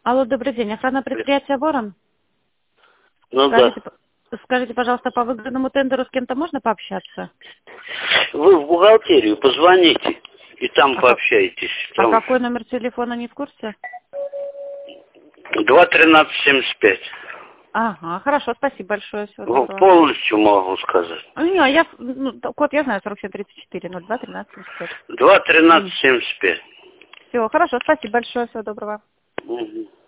Алло, добрый день. Охрана предприятия «Ворон». Ну Скажите, пожалуйста, по выигранному тендеру с кем-то можно пообщаться? Вы в бухгалтерию позвоните и там пообщаетесь. А какой номер телефона, не в курсе? 2-13-75. Ага, хорошо, спасибо большое. Всего доброго. Полностью могу сказать. Код я знаю, 4734, 02 13 75. 2-13-75. Все, хорошо, спасибо большое, всего доброго. Угу.